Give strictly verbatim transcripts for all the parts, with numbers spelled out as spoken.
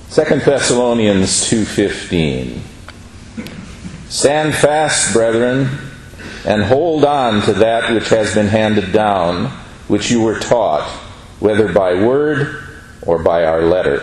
Second Thessalonians two fifteen. Stand fast, brethren, and hold on to that which has been handed down, which you were taught, whether by word or by our letter.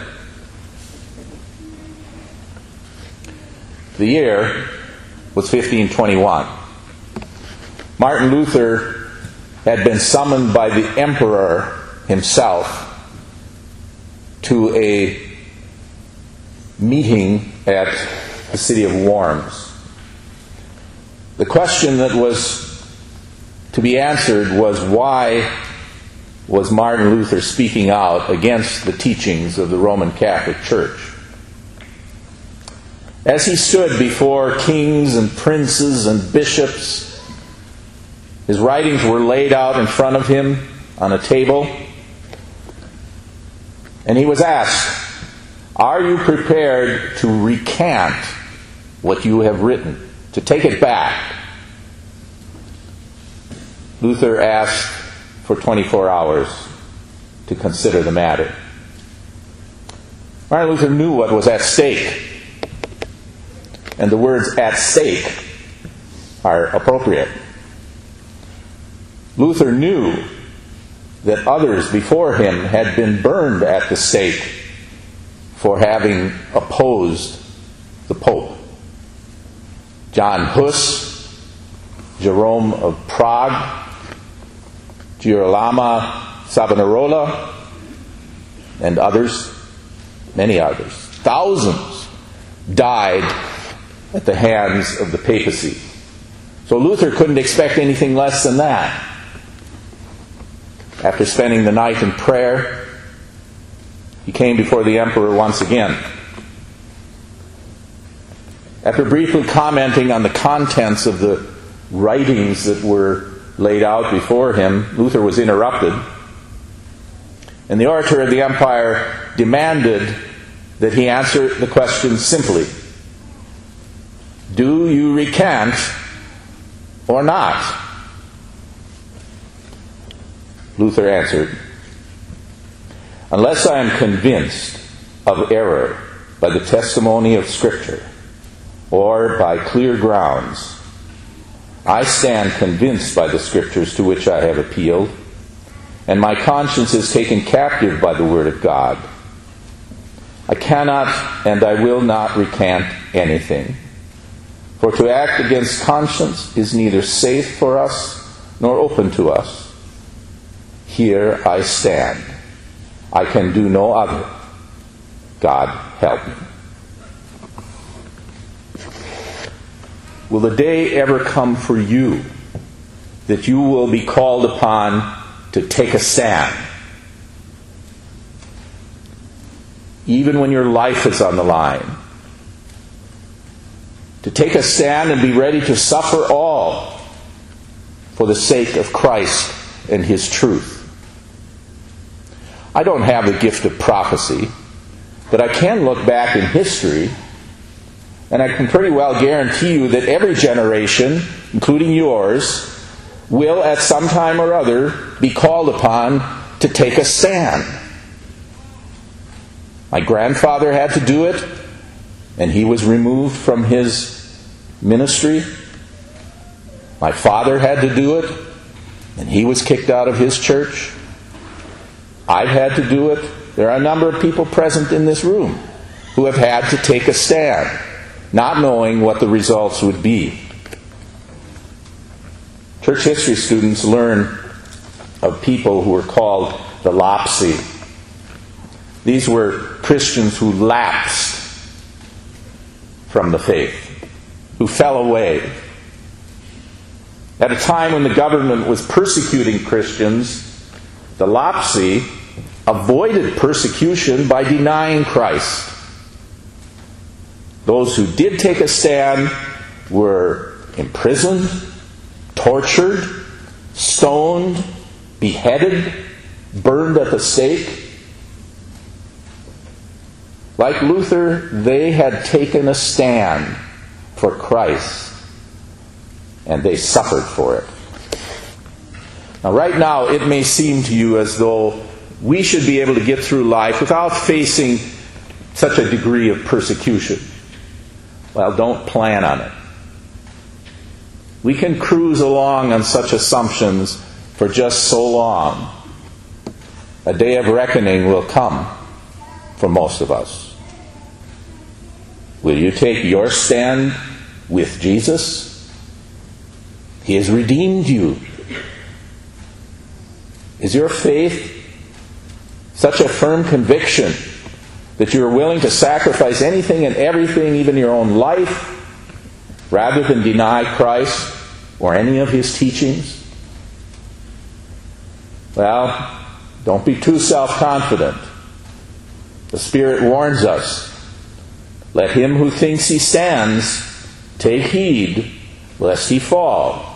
The year was fifteen twenty-one. Martin Luther had been summoned by the emperor himself to a meeting at the city of Worms. The question that was to be answered was, why was Martin Luther speaking out against the teachings of the Roman Catholic Church? As he stood before kings and princes and bishops, his writings were laid out in front of him on a table, and he was asked, "Are you prepared to recant what you have written, to take it back?" Luther asked for twenty-four hours to consider the matter. Martin Luther knew what was at stake, and the words "at stake" are appropriate. Luther knew that others before him had been burned at the stake for having opposed the Pope. John Hus, Jerome of Prague, Girolamo Savonarola, and others, many others. Thousands died at the hands of the papacy. So Luther couldn't expect anything less than that. After spending the night in prayer, he came before the emperor once again. After briefly commenting on the contents of the writings that were laid out before him, Luther was interrupted, and the orator of the empire demanded that he answer the question simply: "Do you recant or not?" Luther answered, "Unless I am convinced of error by the testimony of Scripture or by clear grounds, I stand convinced by the Scriptures to which I have appealed, and my conscience is taken captive by the Word of God. I cannot and I will not recant anything, for to act against conscience is neither safe for us nor open to us. Here I stand. I can do no other. God help me." Will the day ever come for you that you will be called upon to take a stand? Even when your life is on the line. To take a stand and be ready to suffer all for the sake of Christ and His truth. I don't have the gift of prophecy, but I can look back in history, and I can pretty well guarantee you that every generation, including yours, will at some time or other be called upon to take a stand. My grandfather had to do it, and he was removed from his ministry. My father had to do it, and he was kicked out of his church. I've had to do it. There are a number of people present in this room who have had to take a stand, not knowing what the results would be. Church history students learn of people who were called the Lapsi. These were Christians who lapsed from the faith, who fell away. At a time when the government was persecuting Christians, the Lapsi avoided persecution by denying Christ. Those who did take a stand were imprisoned, tortured, stoned, beheaded, burned at the stake. Like Luther, they had taken a stand for Christ, and they suffered for it. Now, right now, it may seem to you as though we should be able to get through life without facing such a degree of persecution. Well, don't plan on it. We can cruise along on such assumptions for just so long. A day of reckoning will come for most of us. Will you take your stand with Jesus? He has redeemed you. Is your faith such a firm conviction that you are willing to sacrifice anything and everything, even your own life, rather than deny Christ or any of His teachings? Well, don't be too self-confident. The Spirit warns us, let him who thinks he stands take heed lest he fall.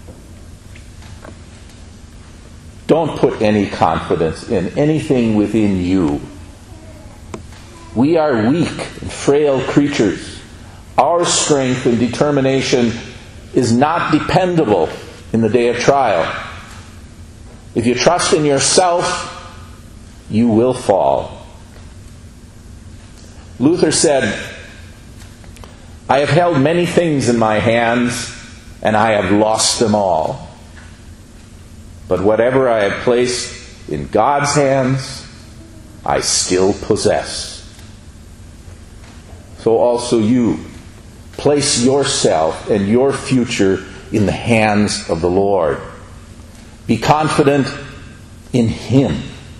Don't put any confidence in anything within you. We are weak and frail creatures. Our strength and determination is not dependable in the day of trial. If you trust in yourself, you will fall. Luther said, I have held many things in my hands, and I have lost them all. But whatever I have placed in God's hands, I still possess. So also you, place yourself and your future in the hands of the Lord. Be confident in Him.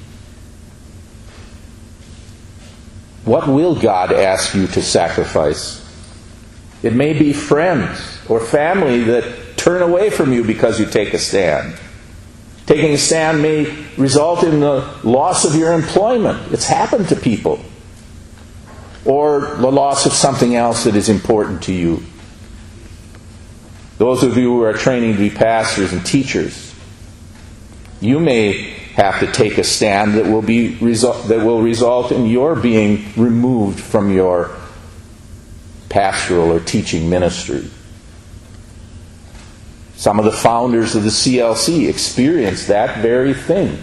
What will God ask you to sacrifice? It may be friends or family that turn away from you because you take a stand. Taking a stand may result in the loss of your employment. It's happened to people. Or the loss of something else that is important to you. Those of you who are training to be pastors and teachers, you may have to take a stand that will be result, that will result in your being removed from your pastoral or teaching ministry. Some of the founders of the C L C experienced that very thing.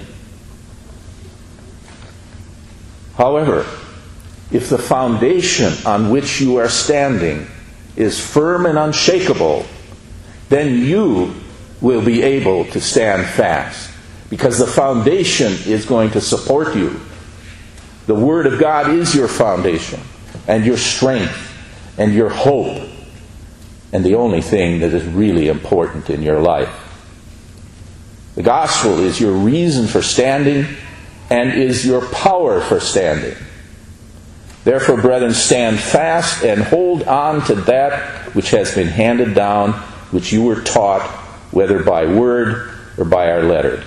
However, if the foundation on which you are standing is firm and unshakable, then you will be able to stand fast. Because the foundation is going to support you. The Word of God is your foundation, and your strength, and your hope, and the only thing that is really important in your life. The gospel is your reason for standing, and is your power for standing. Therefore, brethren, stand fast and hold on to that which has been handed down, which you were taught, whether by word or by our letter.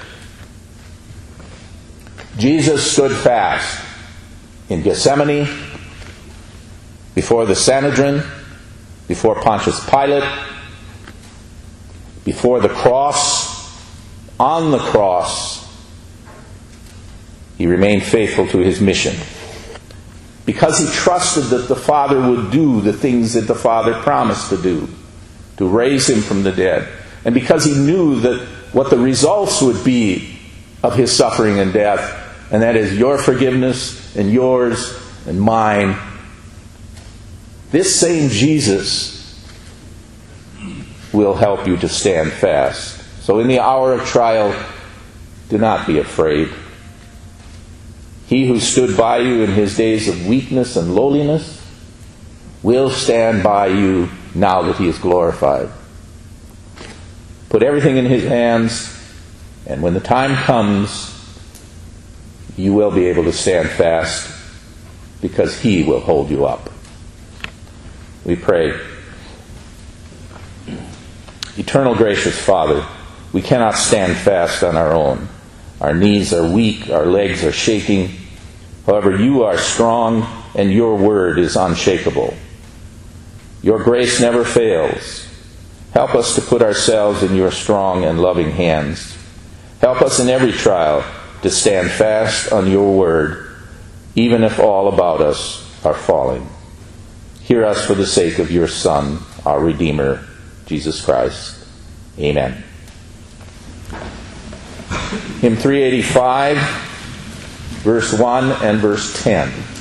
Jesus stood fast in Gethsemane, before the Sanhedrin, before Pontius Pilate, before the cross, on the cross. He remained faithful to his mission. Because he trusted that the Father would do the things that the Father promised to do, to raise him from the dead. And because he knew that what the results would be of his suffering and death, and that is your forgiveness and yours and mine. This same Jesus will help you to stand fast. So in the hour of trial, do not be afraid. He who stood by you in his days of weakness and lowliness will stand by you now that he is glorified. Put everything in his hands, and when the time comes, you will be able to stand fast because he will hold you up. We pray. Eternal gracious Father, we cannot stand fast on our own. Our knees are weak, our legs are shaking. However, you are strong and your word is unshakable. Your grace never fails. Help us to put ourselves in your strong and loving hands. Help us in every trial to stand fast on your word, even if all about us are falling. Hear us for the sake of your Son, our Redeemer, Jesus Christ. Amen. Hymn three eighty-five, verse one and verse ten.